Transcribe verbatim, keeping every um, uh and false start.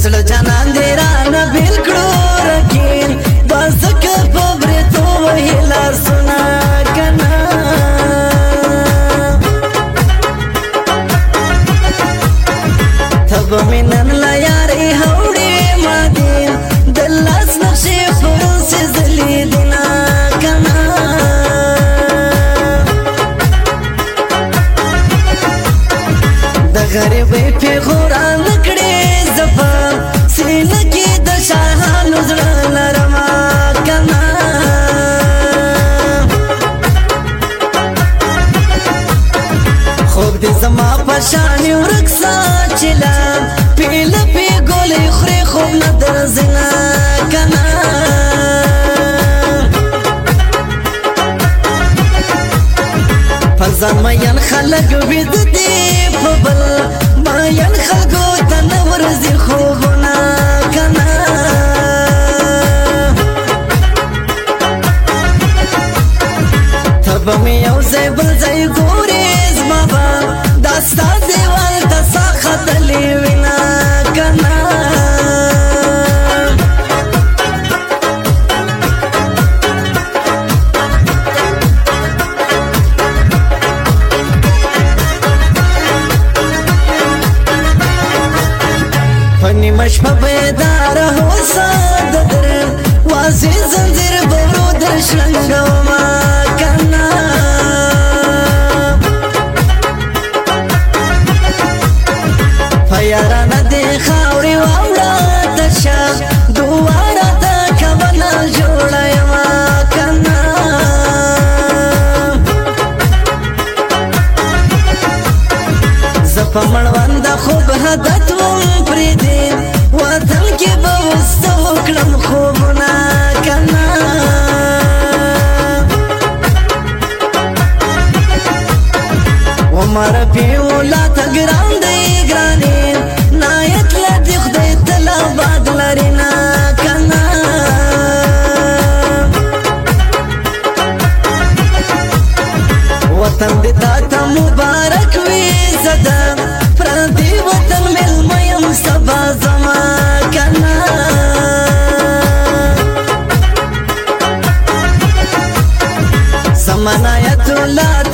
زړه جانان دې رانه بېل کړو رکیل بس ځکه په برېتو وهي لاسونه کنه ته به مې نن له یارۍ هوړې ماتې د لاس نقشې پرسې ځلېدینه کنه د غریبۍ پېغوره نه کړې زفا سینه کې د شاهانو زړه لرمه کنه خوب دې زما په شانې ورک سه چې لا پیله پې ګولۍ خورې خوب نه درځي نه کنه په ځان مین خلک ویده دي په بل مین خلکو ته نه ورځي خوبونه کنه ته به مې یو ځای بل ځای ګورې زما به دا ستا دیوال ته ساه ختلې وینه کنه په نیمه شپه بیداره هوسه د در واضح زنځیر به ورو در شرنګومه کنه په یارانه دې خاورې واوړه تشه دواره ته کوله جوړه یمه کنه زه په مړونده خوب هدت وم پرېږدې وطن کې به اوس څه وکړم خوبونه کنه عمر پې ولا ته ګران دی ګرانې نایت له دې خدای تل آباد لري نه کنه وطن دې تا ته مبارک وي زده پردي وطن مېلمه یم سبا زما کنه زما نایت الله